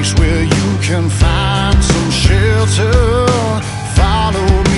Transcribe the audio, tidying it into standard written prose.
place where you can find some shelter. Follow me